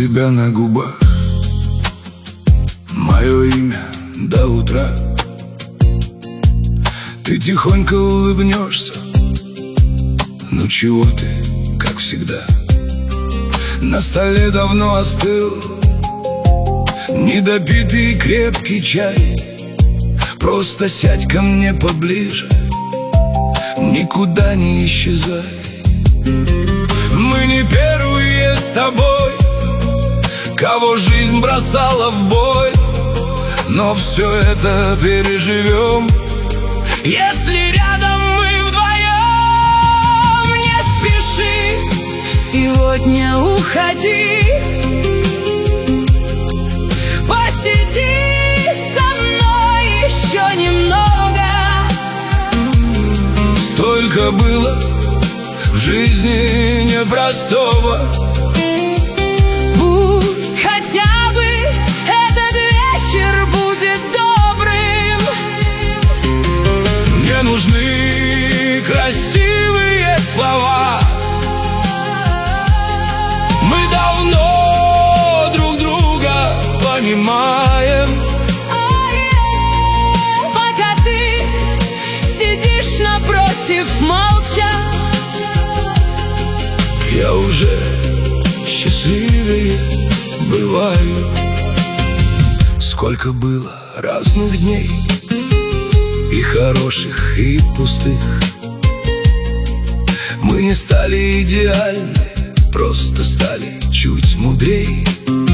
тебя на губах мое имя до утра. Ты тихонько улыбнешься. Ну чего ты, как всегда. На столе давно остыл недопитый крепкий чай. Просто сядь ко мне поближе, никуда не исчезай. Мы не первые с тобой, кого жизнь бросала в бой, но все это переживем, если рядом мы вдвоем. Не спеши сегодня уходить, посиди со мной еще немного. Столько было в жизни непростого. Пусть хотя бы этот вечер будет добрым. Мне нужны красивые слова. Мы давно друг друга понимаем. Пока ты сидишь напротив молча, я уже счастливее бываю. Сколько было разных дней, и хороших, и пустых. Мы не стали идеальны, просто стали чуть мудрей.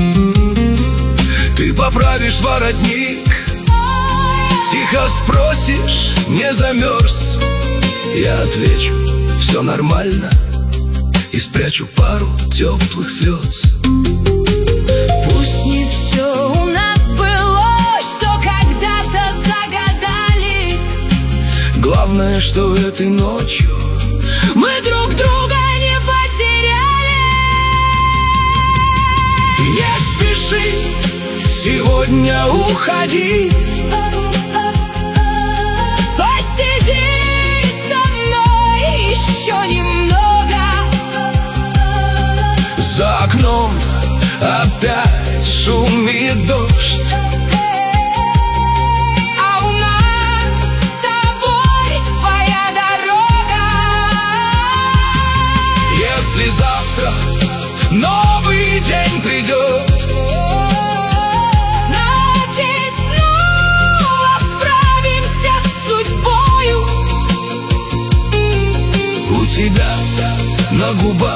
Ты поправишь воротник, тихо спросишь, не замерз. Я отвечу, все нормально, и спрячу пару теплых слез. пусть не все у нас сбылось, что когда-то загадали. Главное, что этой ночью Мы друг друга не потеряли. не спеши сегодня уходить. Посиди со мной еще немного. За окном опять шумит дождь. А у нас с тобой своя дорога. Если завтра новый день придет, Значит, снова справимся с судьбою. у тебя на губах